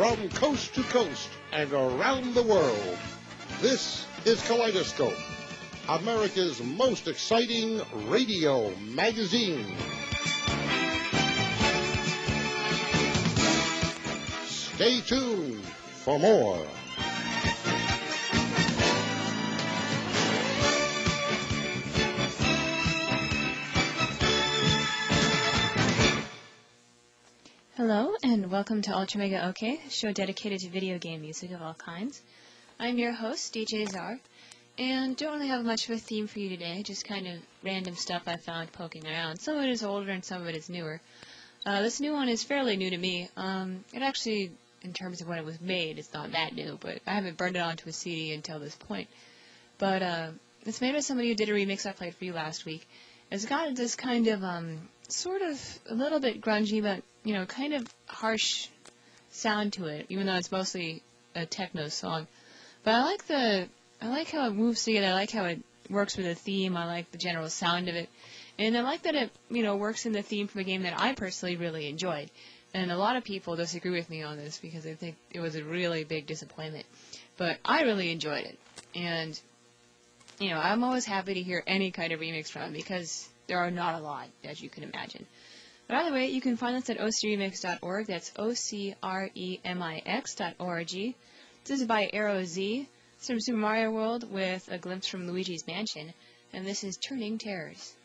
from coast to coast and around the world. This is Kaleidoscope, America's most exciting radio magazine. Stay tuned for more. Hello, and welcome to Ultra Mega OK, a show dedicated to video game music of all kinds. I'm your host, DJ Czar, and don't really have much of a theme for you today, just kind of random stuff I found poking around. Some of it is older and some of it is newer. This new one is fairly new to me. It actually, in terms of when it was made, it's not that new, but I haven't burned it onto a CD until this point. But it's made by somebody who did a remix I played for you last week. It's got this kind of, sort of a little bit grungy, but, you know, kind of harsh sound to it, even though it's mostly a techno song. But I like how it moves together, I like how it works with the theme, I like the general sound of it, and I like that it, you know, works in the theme from a game that I personally really enjoyed. And a lot of people disagree with me on this because they think it was a really big disappointment. But I really enjoyed it. And, you know, I'm always happy to hear any kind of remix from it because there are not a lot, as you can imagine. But either way, you can find us at ocremix.org. That's ocremix.org. This is by Arrow Z. It's from Super Mario World with a glimpse from Luigi's Mansion. And this is Turning Terrors.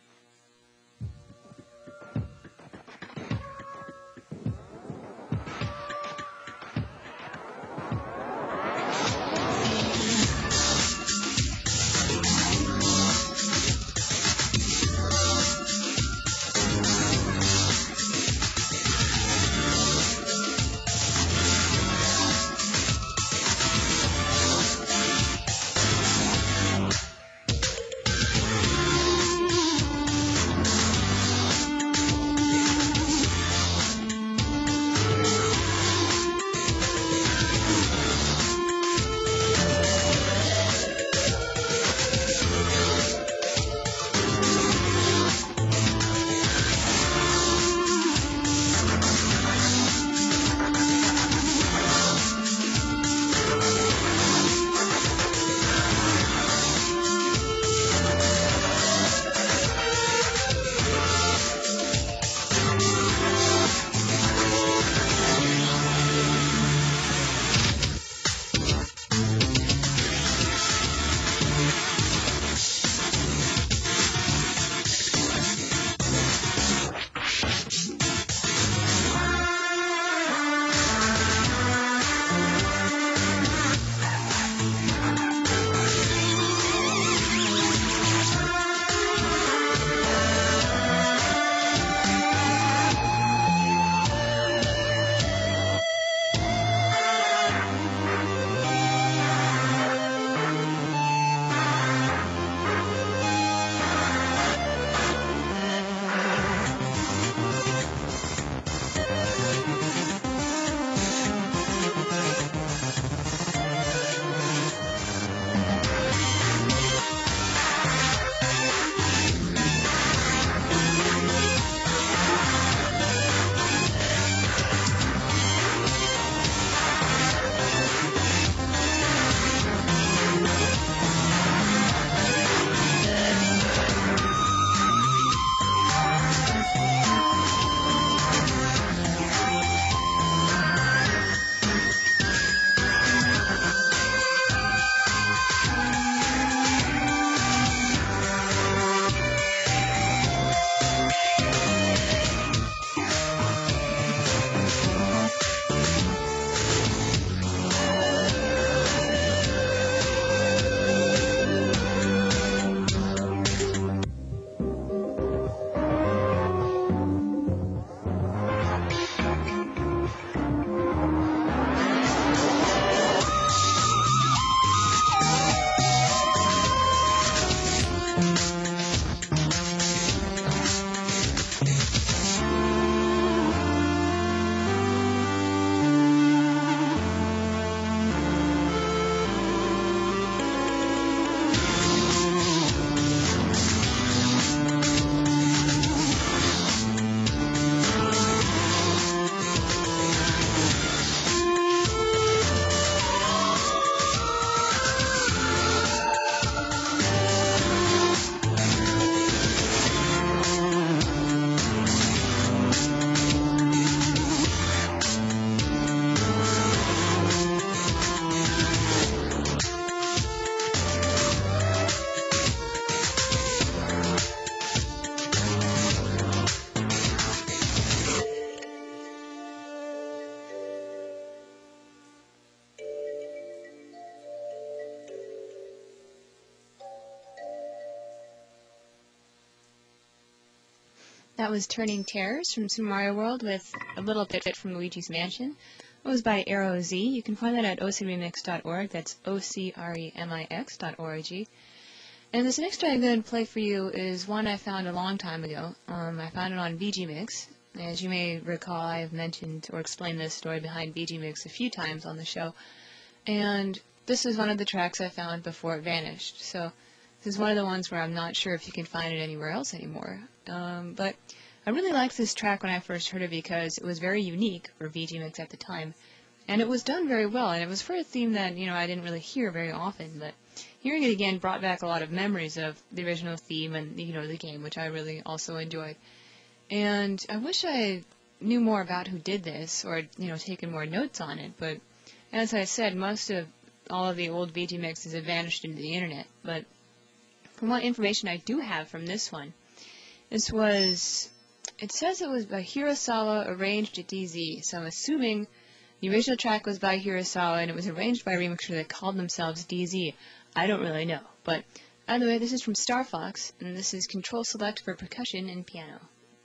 That was Turning Terrors from Super Mario World with a little bit from Luigi's Mansion. It was by Arrow Z. You can find that at ocremix.org. That's ocremix.org. And this next track I'm going to play for you is one I found a long time ago. I found it on VGMix. As you may recall, I have mentioned or explained this story behind VGMix a few times on the show. And this is one of the tracks I found before it vanished. So this is one of the ones where I'm not sure if you can find it anywhere else anymore. But I really liked this track when I first heard it because it was very unique for VGMix at the time. And it was done very well, and it was for a theme that, I didn't really hear very often, but hearing it again brought back a lot of memories of the original theme and, the game, which I really also enjoyed. And I wish I knew more about who did this or, taken more notes on it, but as I said, most of all of the old VGMixes have vanished into the internet. But from what information I do have from this one, it says it was by Hirasawa, arranged at DZ, so I'm assuming the original track was by Hirasawa and it was arranged by a remixer that called themselves DZ. I don't really know, but either way, this is from Star Fox, and this is Control Select for percussion and piano.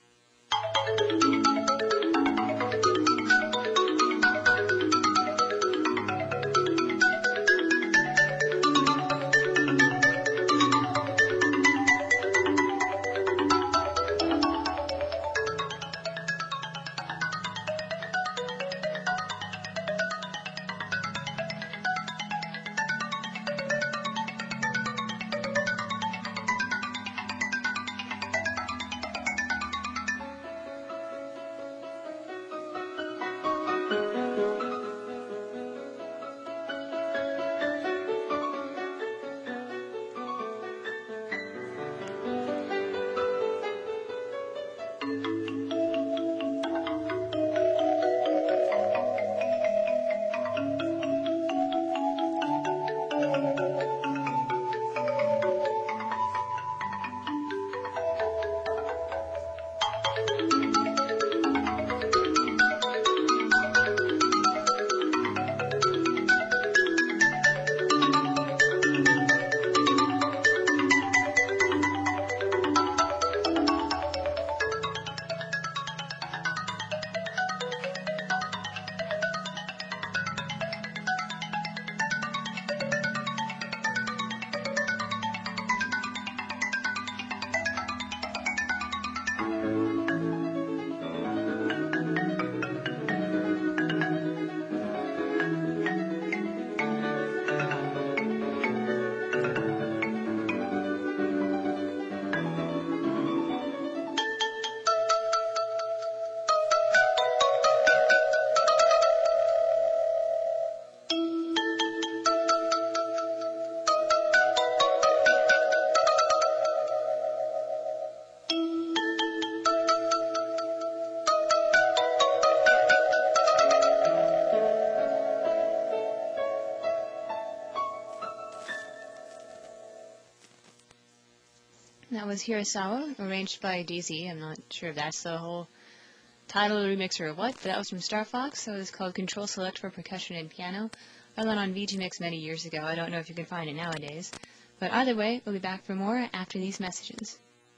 That was Hirasawa, arranged by DZ. I'm not sure if that's the whole title of the remix or what, but that was from Star Fox, so it's called Control Select for percussion and piano. I went on VGMix many years ago. I don't know if you can find it nowadays. But either way, we'll be back for more after these messages.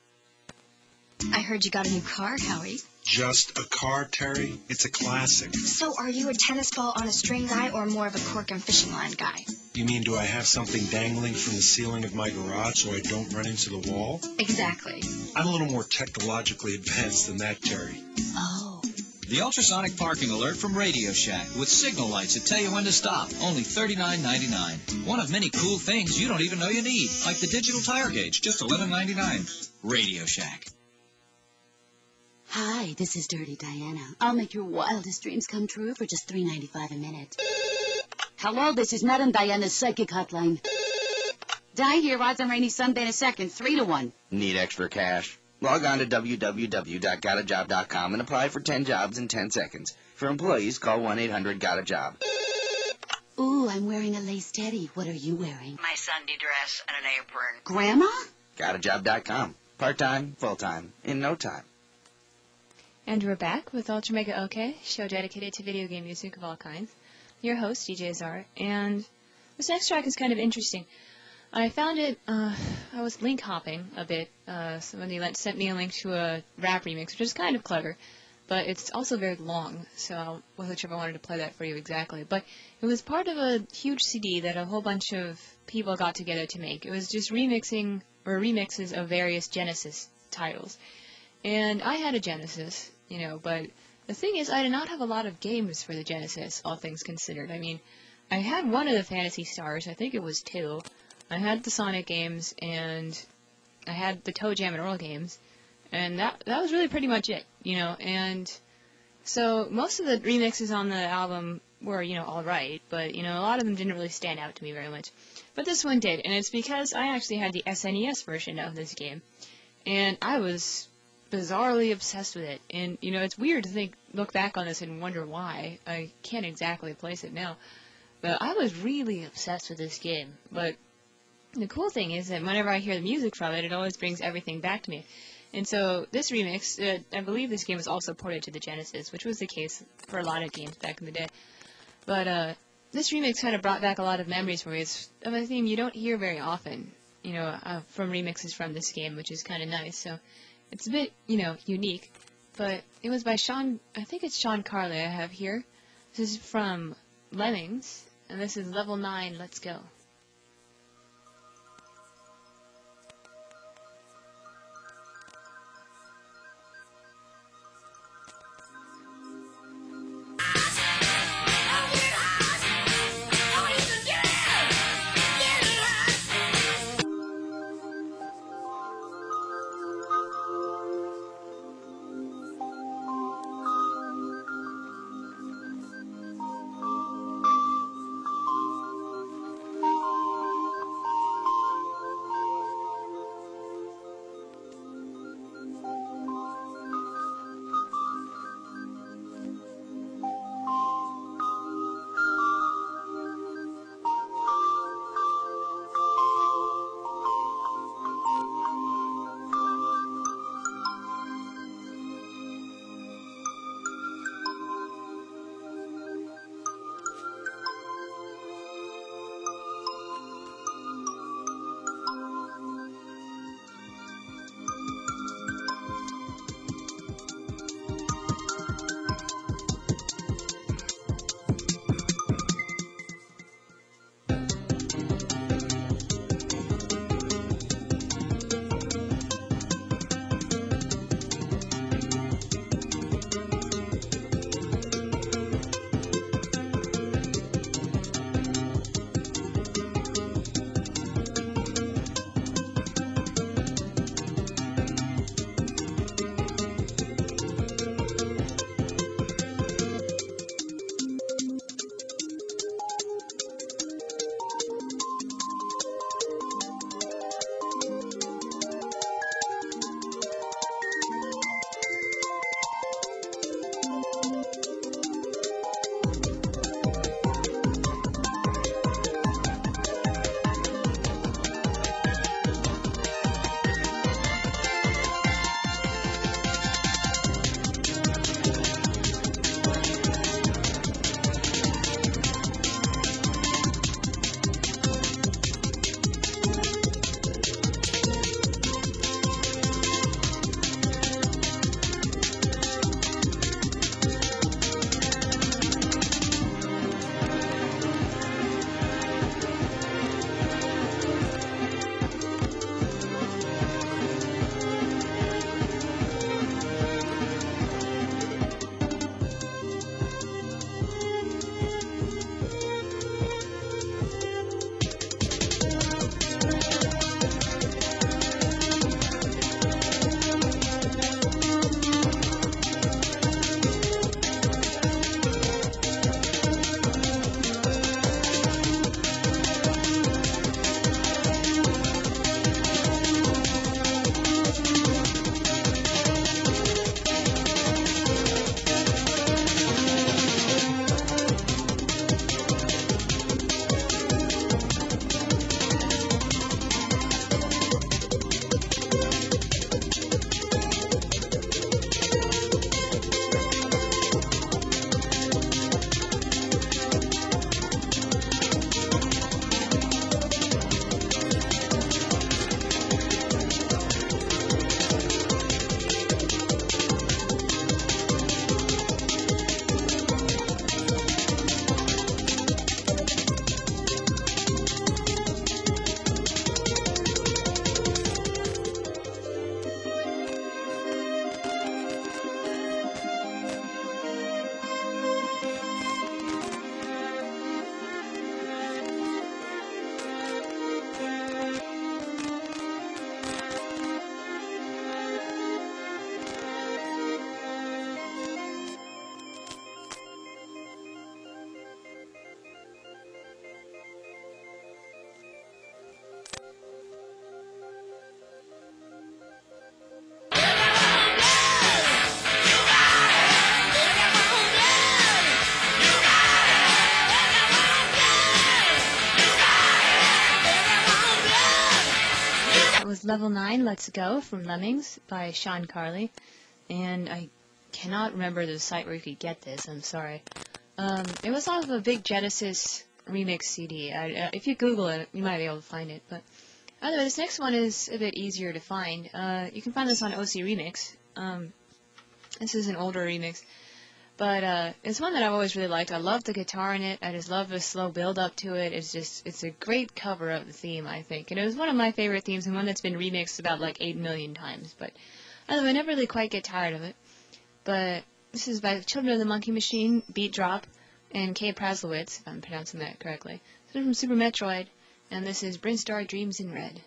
I heard you got a new car, Howie. Just a car, Terry? It's a classic. So are you a tennis ball on a string guy or more of a cork and fishing line guy? You mean, do I have something dangling from the ceiling of my garage so I don't run into the wall? Exactly. I'm a little more technologically advanced than that, Terry. Oh. The ultrasonic parking alert from Radio Shack with signal lights that tell you when to stop. Only $39.99. One of many cool things you don't even know you need, like the digital tire gauge, just $11.99. Radio Shack. Hi, this is Dirty Diana. I'll make your wildest dreams come true for just $3.95 a minute. Hello, this is Madam Diana's psychic hotline. Di here, odds on rainy Sunday in a second, 3-1. Need extra cash? Log on to www.gotajob.com and apply for 10 jobs in 10 seconds. For employees, call 1-800-GOT-A-JOB. Ooh, I'm wearing a lace teddy. What are you wearing? My Sunday dress and an apron. Grandma? Gotajob.com. Part-time, full-time, in no time. And we're back with Ultra Mega OK, show dedicated to video game music of all kinds. Your host, DJ Czar, and this next track is kind of interesting. I found it, I was link hopping a bit. Somebody sent me a link to a rap remix, which is kind of clever, but it's also very long, so I wasn't sure if I wanted to play that for you exactly. But it was part of a huge CD that a whole bunch of people got together to make. It was just remixes of various Genesis titles. And I had a Genesis, but the thing is, I did not have a lot of games for the Genesis, all things considered. I mean, I had one of the Phantasy Stars, I think it was 2. I had the Sonic games, and I had the Toe Jam and Earl games, and that was really pretty much it, and so most of the remixes on the album were, alright, but, a lot of them didn't really stand out to me very much. But this one did, and it's because I actually had the SNES version of this game, and I was bizarrely obsessed with it, and, it's weird to look back on this and wonder why. I can't exactly place it now, but I was really obsessed with this game, but the cool thing is that whenever I hear the music from it, it always brings everything back to me. And so this remix, I believe this game was also ported to the Genesis, which was the case for a lot of games back in the day. But this remix kind of brought back a lot of memories for me. It's of a theme you don't hear very often, from remixes from this game, which is kind of nice. So it's a bit, unique. But it was by I think it's Sean Carley I have here. This is from Lemmings, and this is Level 9, Let's Go. Level 9, Let's Go from Lemmings by Sean Carley. And I cannot remember the site where you could get this, I'm sorry. It was off of a big Genesis remix CD. If you Google it, you might be able to find it. But either way, this next one is a bit easier to find. You can find this on OC Remix. This is an older remix. But it's one that I've always really liked. I love the guitar in it. I just love the slow build up to it. It's a great cover of the theme, I think. And it was one of my favorite themes and one that's been remixed about like 8 million times. But I never really quite get tired of it. But this is by Children of the Monkey Machine, Beat Drop, and Kay Praslowitz, if I'm pronouncing that correctly. So from Super Metroid, and this is Brinstar Dreams in Red.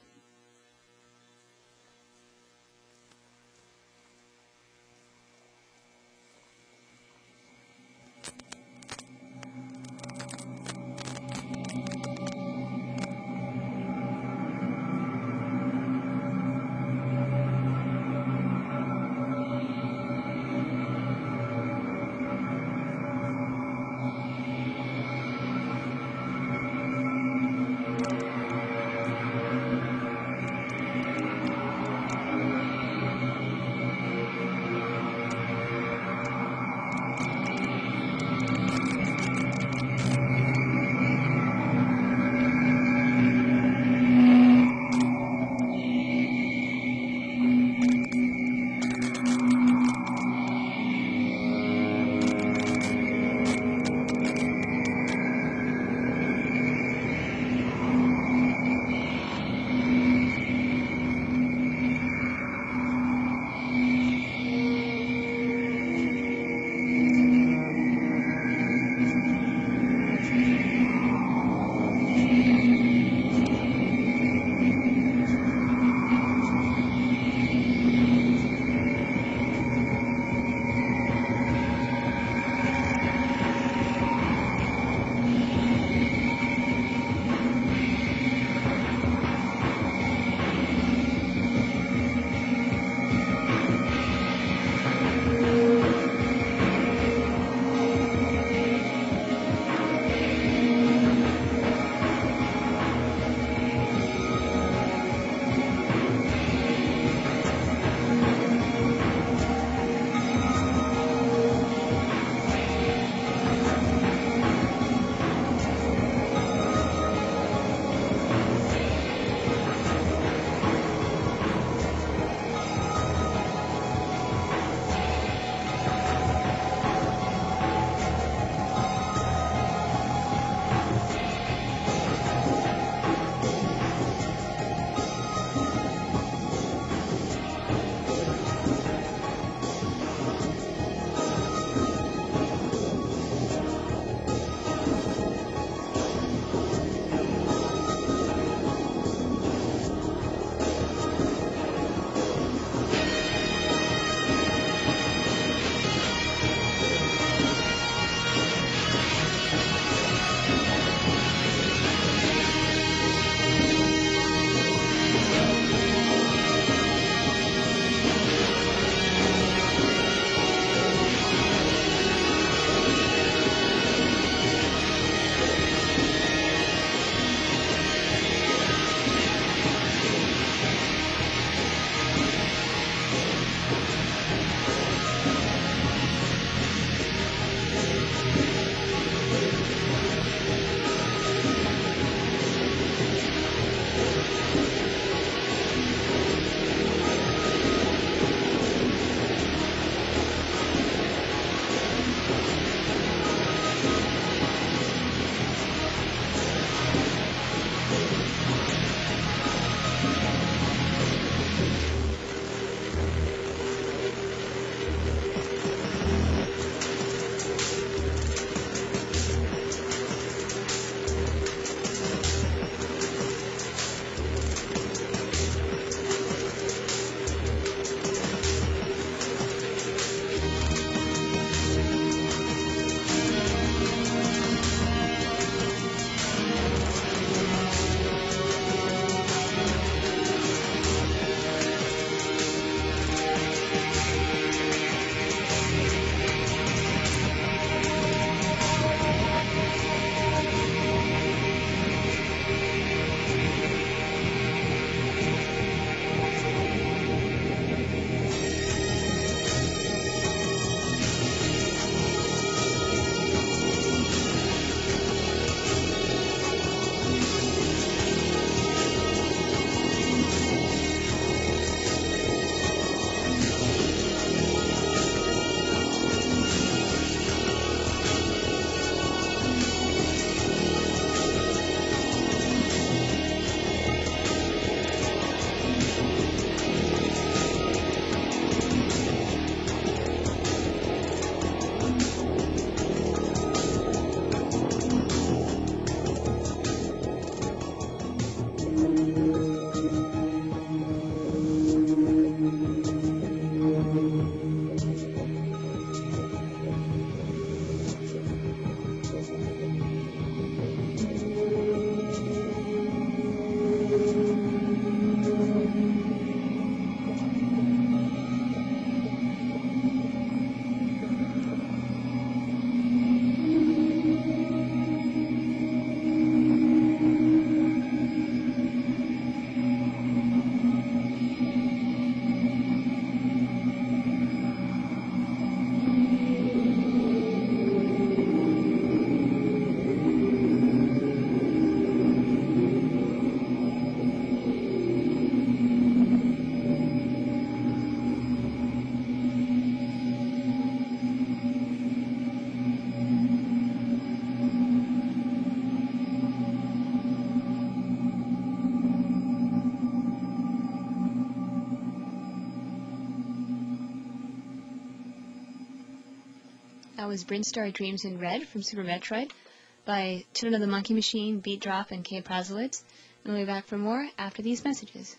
was Brinstar Dreams in Red from Super Metroid by Tuna the Monkey Machine, Beat Drop, and K. Prozowitz. And we'll be back for more after these messages.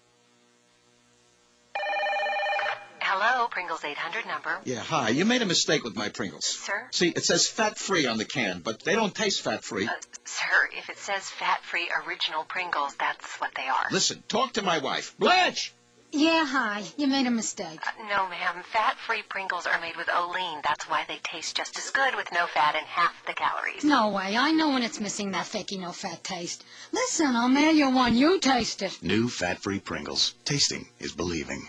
Hello, Pringles 800 number. Yeah, hi. You made a mistake with my Pringles. Sir? See, it says fat-free on the can, but they don't taste fat-free. Sir, if it says fat-free original Pringles, that's what they are. Listen, talk to my wife. Blanche! Yeah, hi. You made a mistake. No, ma'am. Fat-free Pringles are made with Olean. That's why they taste just as good with no fat and half the calories. No way. I know when it's missing that fakey no-fat taste. Listen, I'll mail you one. You taste it. New fat-free Pringles. Tasting is believing.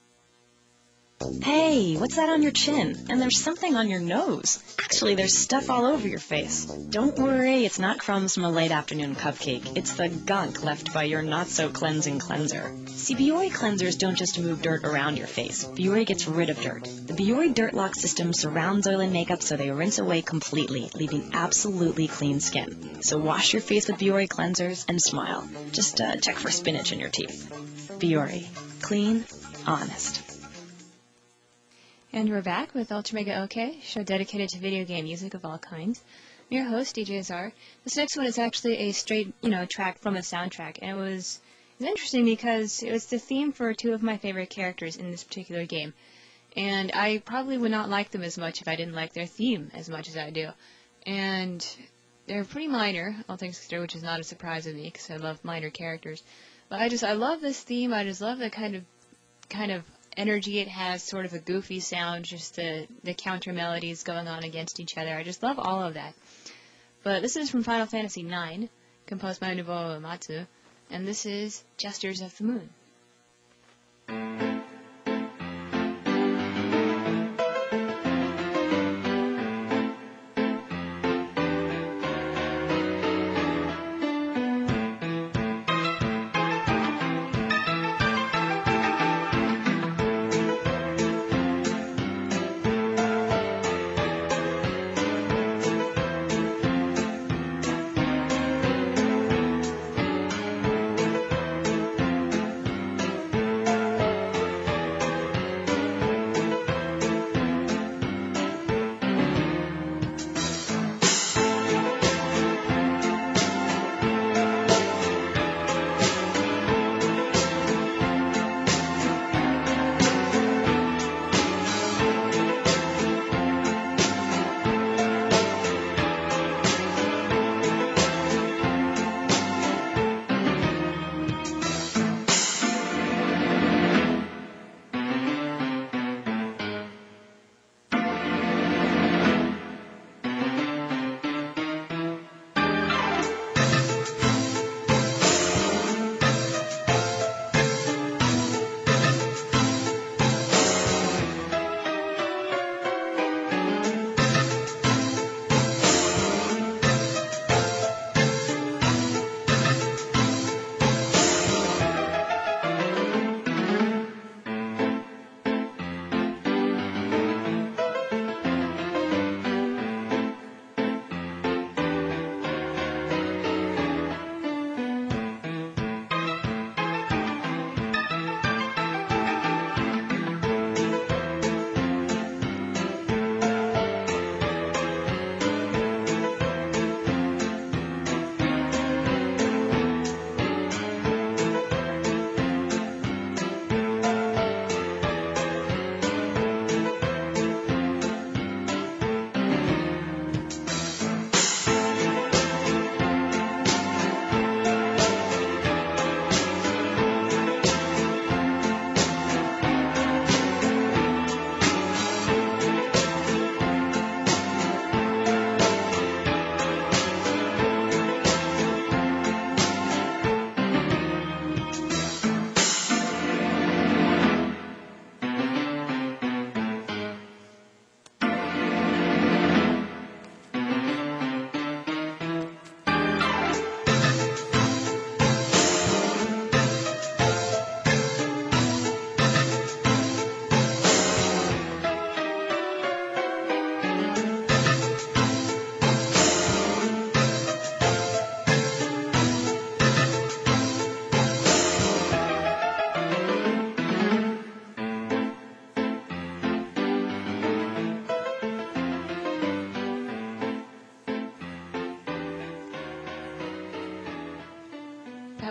Hey, what's that on your chin? And there's something on your nose. Actually, there's stuff all over your face. Don't worry, it's not crumbs from a late afternoon cupcake. It's the gunk left by your not-so-cleansing cleanser. See, Biore cleansers don't just move dirt around your face. Biore gets rid of dirt. The Biore Dirt Lock system surrounds oil and makeup so they rinse away completely, leaving absolutely clean skin. So wash your face with Biore cleansers and smile. Just check for spinach in your teeth. Biore. Clean, honest. And we're back with Ultra Mega OK, show dedicated to video game music of all kinds. I'm your host, DJ Azar. This next one is actually a straight, track from a soundtrack, and it was interesting because it was the theme for two of my favorite characters in this particular game. And I probably would not like them as much if I didn't like their theme as much as I do. And they're pretty minor, all things considered, which is not a surprise of me because I love minor characters. But I love this theme. I just love the kind of energy it has, sort of a goofy sound, just the counter melodies going on against each other. I just love all of that. But this is from Final Fantasy IX, composed by Nobuo Uematsu, and this is Jesters of the Moon.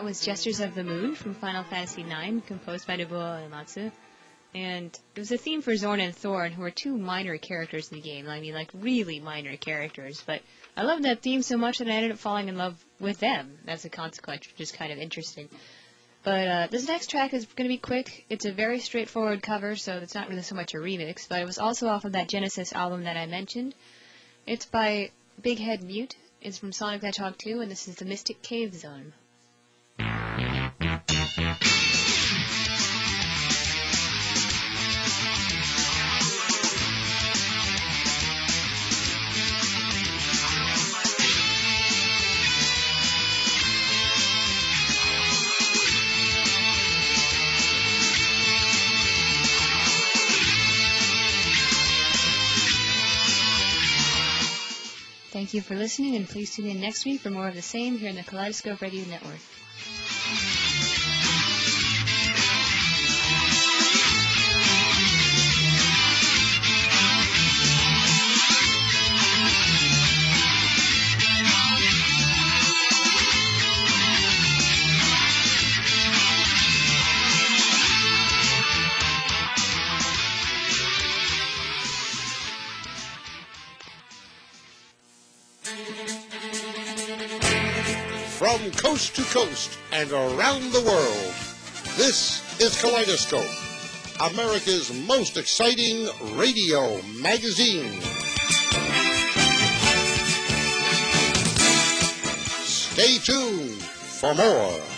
that was Jesters of the Moon from Final Fantasy IX, composed by Nobuo Uematsu. And it was a theme for Zorn and Thorn, who are two minor characters in the game. I mean, like, really minor characters. But I loved that theme so much that I ended up falling in love with them as a consequence, which is kind of interesting. But this next track is going to be quick. It's a very straightforward cover, so it's not really so much a remix. But it was also off of that Genesis album that I mentioned. It's by Big Head Mute. It's from Sonic the Hedgehog 2, and this is the Mystic Cave Zone. Thank you for listening, and please tune in next week for more of the same here in the Kaleidoscope Radio Network. From coast to coast and around the world, this is Kaleidoscope, America's most exciting radio magazine. Stay tuned for more.